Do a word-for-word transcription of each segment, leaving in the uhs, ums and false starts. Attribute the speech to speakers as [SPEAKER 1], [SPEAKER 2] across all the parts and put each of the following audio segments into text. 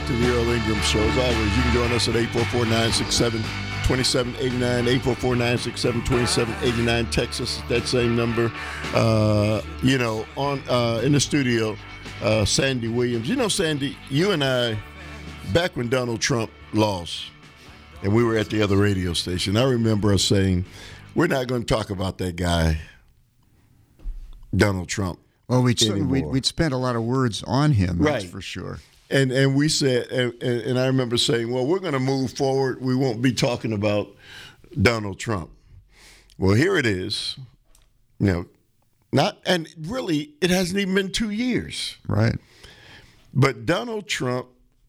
[SPEAKER 1] back to the Earl Ingram Show. As always, you can join us at eight four four, nine six seven, two seven eight nine, eight four four, nine six seven, two seven eight nine. Text us at that same number. Uh, you know, on uh, in the studio, uh, Sandy Williams. You know, Sandy, you and I, back when Donald Trump lost, and we were at the other radio station, I remember us saying, we're not going to talk about that guy, Donald Trump.
[SPEAKER 2] Well, we'd, we'd, we'd spent a lot of words on him, that's
[SPEAKER 1] right.
[SPEAKER 2] for sure.
[SPEAKER 1] And and we said, and, and I remember saying, well, we're going to move forward. We won't be talking about Donald Trump. Well, here it is. You know, not, and really, it hasn't even been two years.
[SPEAKER 2] Right.
[SPEAKER 1] But Donald Trump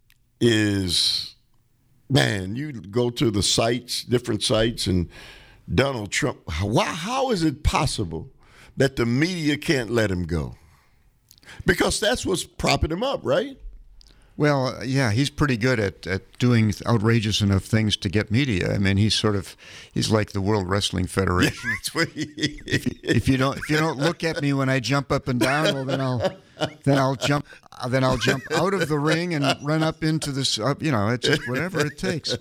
[SPEAKER 1] is, man, you go to the sites, different sites, and Donald Trump, how, how is it possible that the media can't let him go? Because that's what's propping him up, right?
[SPEAKER 2] Well, yeah, he's pretty good at, at doing outrageous enough things to get media. I mean, he's sort of he's like the World Wrestling Federation.
[SPEAKER 1] That's what he,
[SPEAKER 2] if, if you don't if you don't look at me when I jump up and down, well, then I'll then I'll jump then I'll jump out of the ring and run up into this. Uh, you know, it's just whatever it takes.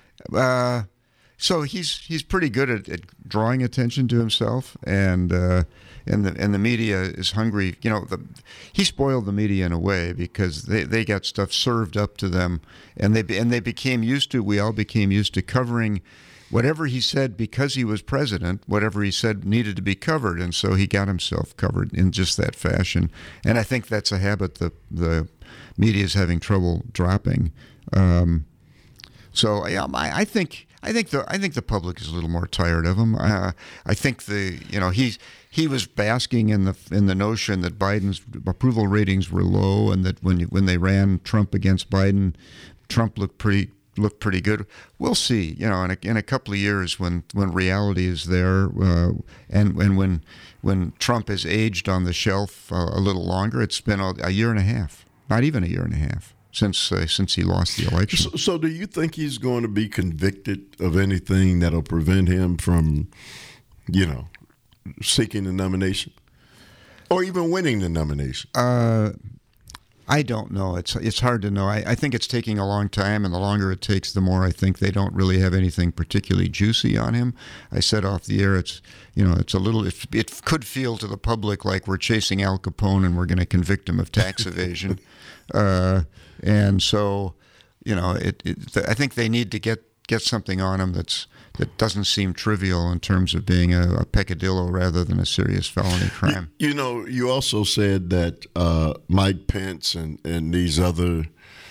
[SPEAKER 2] Uh, so he's he's pretty good at, at drawing attention to himself, and uh, and the and the media is hungry. You know, the, he spoiled the media in a way because they, they got stuff served up to them, and they and they became used to. We all became used to covering whatever he said because he was president. Whatever he said needed to be covered, and so he got himself covered in just that fashion. And I think that's a habit the the media is having trouble dropping. Um, so yeah, I, I think. I think the I think the public is a little more tired of him. Uh, I think the you know he's he was basking in the in the notion that Biden's approval ratings were low, and that when when they ran Trump against Biden, Trump looked pretty looked pretty good. We'll see. You know, in a, in a couple of years when, when reality is there, uh, and and when when Trump has aged on the shelf uh, a little longer, it's been a, a year and a half, not even a year and a half. Since uh, since he lost the election.
[SPEAKER 1] So, so do you think he's going to be convicted of anything that'll prevent him from, you know, seeking the nomination? Or even winning the nomination?
[SPEAKER 2] Uh, I don't know. It's it's hard to know. I, I think it's taking a long time, and the longer it takes, the more I think they don't really have anything particularly juicy on him. I said off the air, it's you know, it's a little. It, it could feel to the public like we're chasing Al Capone and we're going to convict him of tax evasion. uh, and so, you know, it, it. I think they need to get get something on him that's. That doesn't seem trivial in terms of being a, a peccadillo rather than a serious felony crime.
[SPEAKER 1] You, you know, you also said that uh, Mike Pence and, and these other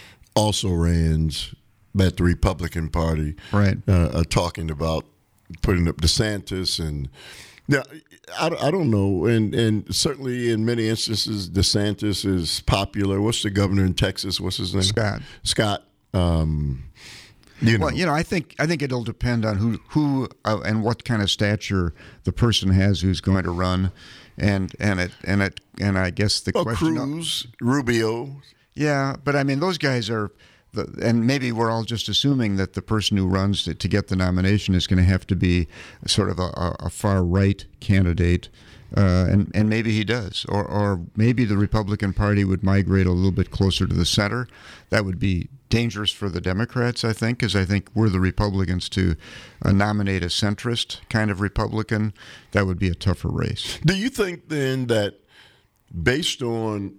[SPEAKER 1] also-rans that the Republican Party
[SPEAKER 2] right.
[SPEAKER 1] uh, are talking about putting up DeSantis. And now, I, I don't know, and, and certainly in many instances, DeSantis is popular. What's the governor in Texas? What's his name?
[SPEAKER 2] Scott.
[SPEAKER 1] Scott. Um You know.
[SPEAKER 2] Well, you know, I think I think it'll depend on who who uh, and what kind of stature the person has who's going to run, and and it and it and I guess the
[SPEAKER 1] well,
[SPEAKER 2] question.
[SPEAKER 1] Cruz, Rubio.
[SPEAKER 2] Yeah, but I mean, those guys are, the, and maybe we're all just assuming that the person who runs to, to get the nomination is going to have to be sort of a, a far right candidate. Uh, and, and maybe he does. Or, or maybe the Republican Party would migrate a little bit closer to the center. That would be dangerous for the Democrats, I think, because I think we're the Republicans to uh, nominate a centrist kind of Republican. That would be a tougher race.
[SPEAKER 1] Do you think then that based on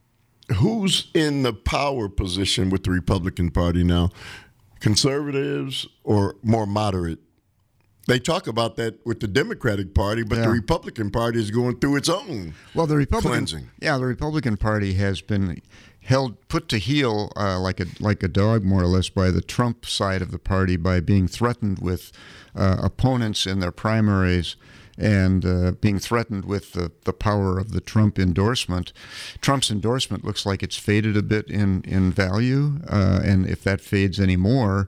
[SPEAKER 1] who's in the power position with the Republican Party now, conservatives or more moderate? They talk about that with the Democratic Party, but
[SPEAKER 2] yeah.
[SPEAKER 1] the Republican Party is going through its own
[SPEAKER 2] well, the Republican,
[SPEAKER 1] cleansing.
[SPEAKER 2] Yeah, the Republican Party has been held, put to heel uh, like a like a dog, more or less, by the Trump side of the party by being threatened with uh, opponents in their primaries and uh, being threatened with the, the power of the Trump endorsement. Trump's endorsement looks like it's faded a bit in, in value, uh, and if that fades any more,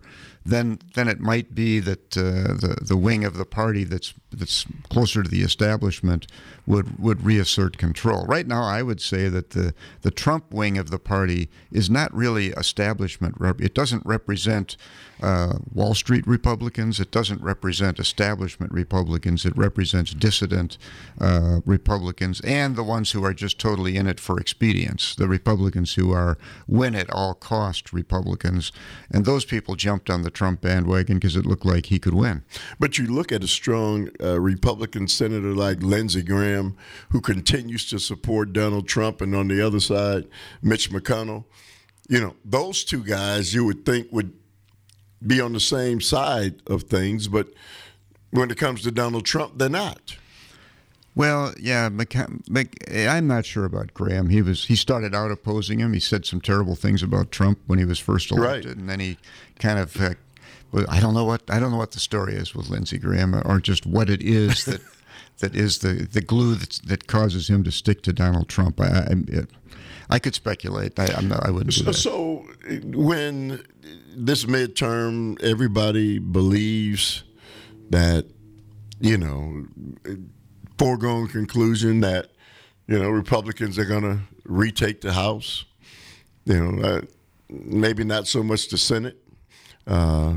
[SPEAKER 2] then then it might be that uh, the the wing of the party that's that's closer to the establishment would would reassert control. Right now, I would say that the the Trump wing of the party is not really establishment. It doesn't represent uh, Wall Street Republicans. It doesn't represent establishment Republicans. It represents dissident uh, Republicans and the ones who are just totally in it for expedience. The Republicans who are win at all cost Republicans, and those people jumped on the Trump bandwagon because it looked like he could win.
[SPEAKER 1] But you look at a strong uh, Republican senator like Lindsey Graham, who continues to support Donald Trump, and on the other side, Mitch McConnell. You know, those two guys you would think would be on the same side of things, but when it comes to Donald Trump, they're not.
[SPEAKER 2] Well, yeah, McC- Mc- I'm not sure about Graham. He was he started out opposing him. He said some terrible things about Trump when he was first elected,
[SPEAKER 1] right.
[SPEAKER 2] And then he kind of uh, well, I don't know what I don't know what the story is with Lindsey Graham, or just what it is that that is the, the glue that that causes him to stick to Donald Trump. I I, it, I could speculate. I I'm not, I wouldn't do that.
[SPEAKER 1] So when this midterm, everybody believes that, you know, foregone conclusion that, you know, Republicans are going to retake the House. You know, uh, maybe not so much the Senate. Uh,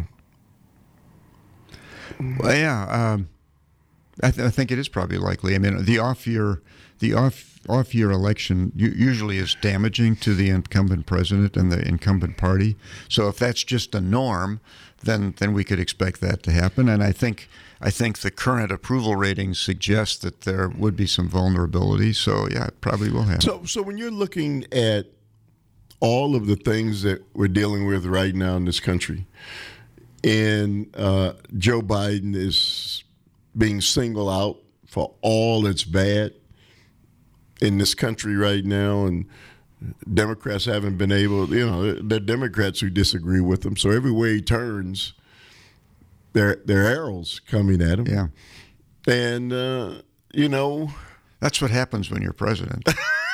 [SPEAKER 2] well, yeah, um, I, th- I think it is probably likely. I mean, the off-year, the off off-year election u- usually is damaging to the incumbent president and the incumbent party. So if that's just the norm, then then we could expect that to happen. And I think I think the current approval ratings suggest that there would be some vulnerability. So yeah, it probably will happen.
[SPEAKER 1] So so when you're looking at all of the things that we're dealing with right now in this country, and uh, Joe Biden is being singled out for all that's bad in this country right now, and Democrats haven't been able, you know, there are Democrats who disagree with him. So everywhere he turns, there, there are arrows coming at him.
[SPEAKER 2] Yeah.
[SPEAKER 1] And, uh, you know.
[SPEAKER 2] That's what happens when you're president.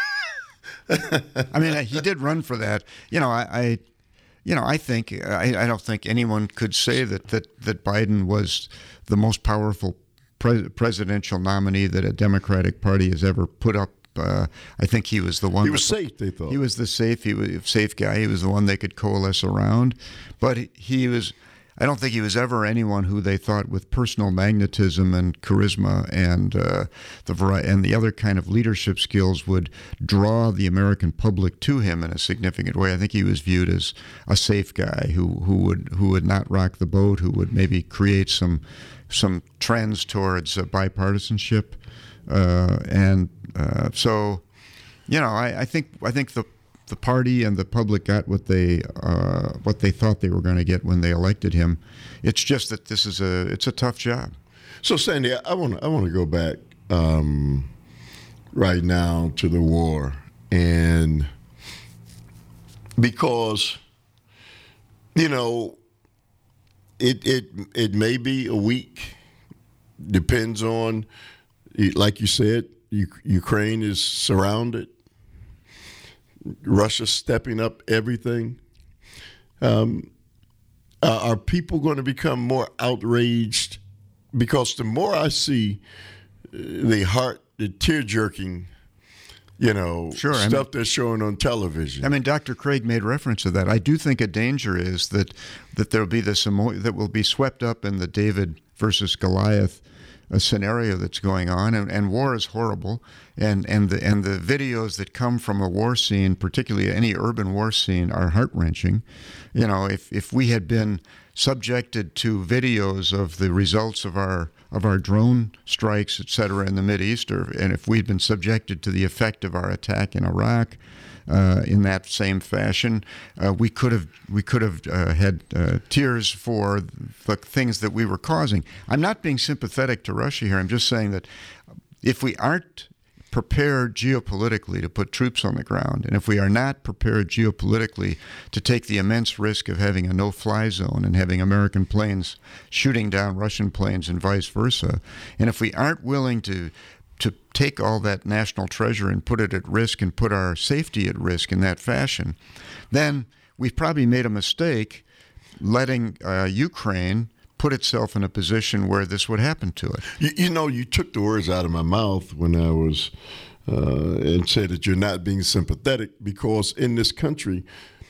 [SPEAKER 2] I mean, he did run for that. You know, I, I you know, I think, I, I don't think anyone could say that, that, that Biden was the most powerful pre- presidential nominee that a Democratic Party has ever put up. Uh, I think he was the one.
[SPEAKER 1] He was
[SPEAKER 2] that,
[SPEAKER 1] safe, they thought.
[SPEAKER 2] He was the safe. He was a safe guy. He was the one they could coalesce around. But he, he was. I don't think he was ever anyone who they thought with personal magnetism and charisma and uh, the vari- and the other kind of leadership skills would draw the American public to him in a significant way. I think he was viewed as a safe guy who who would who would not rock the boat, who would maybe create some some trends towards uh, bipartisanship. Uh, and uh, so, you know, I, I think I think the the party and the public got what they uh, what they thought they were going to get when they elected him. It's just that this is a it's a tough job.
[SPEAKER 1] So, Sandy, I want I want to go back um, right now to the war, and because you know it it it may be a week, depends on. Like you said, Ukraine is surrounded. Russia's stepping up everything. Um, uh, are people going to become more outraged? Because the more I see the heart, the tear-jerking, you know,
[SPEAKER 2] sure,
[SPEAKER 1] stuff
[SPEAKER 2] I mean,
[SPEAKER 1] they're showing on television.
[SPEAKER 2] I mean, Doctor Craig made reference to that. I do think a danger is that that there'll be this emo- that will be swept up in the David versus Goliath a scenario that's going on, and, and war is horrible, and and the and the videos that come from a war scene, particularly any urban war scene, are heart-wrenching. You know, if if we had been subjected to videos of the results of our of our drone strikes, et cetera, in the Mideast, or and if we'd been subjected to the effect of our attack in Iraq, Uh, in that same fashion, uh, we could have we could have uh, had uh, tears for the things that we were causing. I'm not being sympathetic to Russia here. I'm just saying that if we aren't prepared geopolitically to put troops on the ground, and if we are not prepared geopolitically to take the immense risk of having a no-fly zone and having American planes shooting down Russian planes and vice versa, and if we aren't willing to to take all that national treasure and put it at risk and put our safety at risk in that fashion, then we've probably made a mistake letting uh, Ukraine put itself in a position where this would happen to it.
[SPEAKER 1] You, you know, you took the words out of my mouth when I was uh, and said that you're not being sympathetic, because in this country,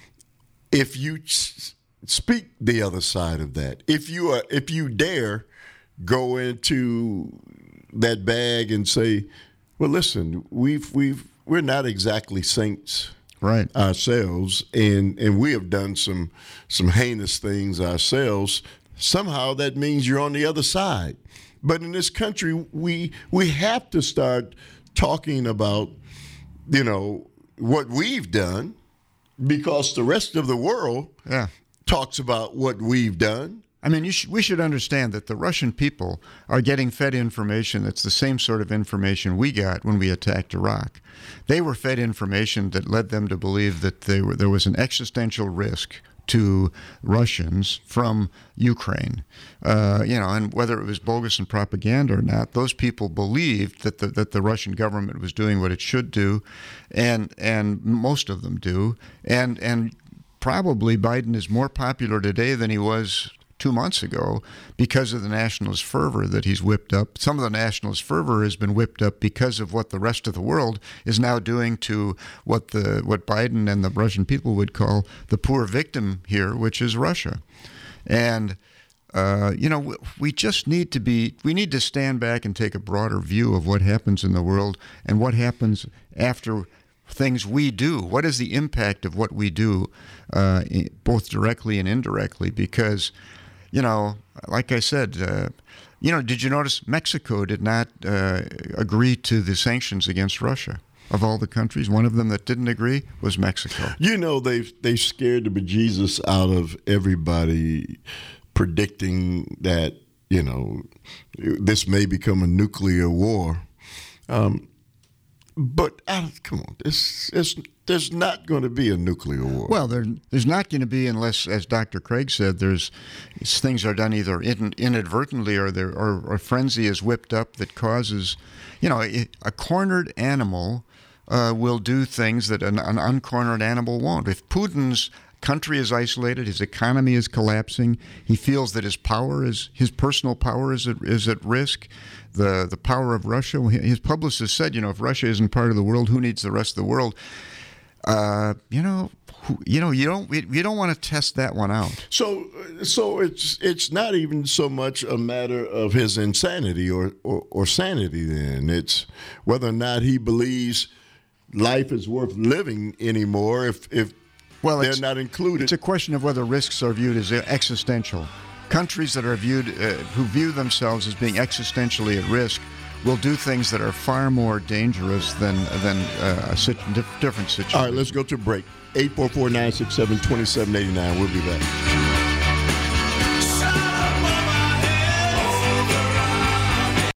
[SPEAKER 1] if you s- speak the other side of that, if you are, if you dare go into that bag and say, well, listen, we've we've we're not exactly saints,
[SPEAKER 2] right,
[SPEAKER 1] ourselves, and and we have done some some heinous things ourselves. Somehow that means you're on the other side. But in this country, we we have to start talking about, you know, what we've done, because the rest of the world
[SPEAKER 2] yeah.
[SPEAKER 1] talks about what we've done.
[SPEAKER 2] I mean, you sh- we should understand that the Russian people are getting fed information that's the same sort of information we got when we attacked Iraq. They were fed information that led them to believe that they were, there was an existential risk to Russians from Ukraine. Uh, you know, and whether it was bogus and propaganda or not, those people believed that the, that the Russian government was doing what it should do, and and most of them do. And and probably Biden is more popular today than he was two months ago because of the nationalist fervor that he's whipped up. Some of the nationalist fervor has been whipped up because of what the rest of the world is now doing to what the what Biden and the Russian people would call the poor victim here, which is Russia. And uh, you know, we just need to be, we need to stand back and take a broader view of what happens in the world and what happens after things we do. What is the impact of what we do, uh, both directly and indirectly? Because You know, like I said, uh, you know, did you notice Mexico did not uh, agree to the sanctions against Russia? Of all the countries, one of them that didn't agree was Mexico.
[SPEAKER 1] You know, they've they scared the bejesus out of everybody, predicting that, you know, this may become a nuclear war. Um, but uh, come on, this it's, there's not going to be a nuclear war.
[SPEAKER 2] Well, there, there's not going to be unless, as Doctor Craig said, there's things are done either in, inadvertently or there or, or frenzy is whipped up that causes, you know, a, a cornered animal uh, will do things that an, an uncornered animal won't. If Putin's country is isolated, his economy is collapsing, he feels that his power is his personal power is at, is at risk. The the power of Russia. His publicist said, you know, if Russia isn't part of the world, who needs the rest of the world? Uh, you know, who, you know, you don't you don't want to test that one out.
[SPEAKER 1] So, so it's it's not even so much a matter of his insanity or, or, or sanity. Then it's whether or not he believes life is worth living anymore. If if well, they're not included,
[SPEAKER 2] it's a question of whether risks are viewed as existential. Countries that are viewed uh, who view themselves as being existentially at risk will do things that are far more dangerous than than uh, a sit- different situation.
[SPEAKER 1] All right, let's go to a break. eight four four, nine six seven, two seven eight nine. We'll be back.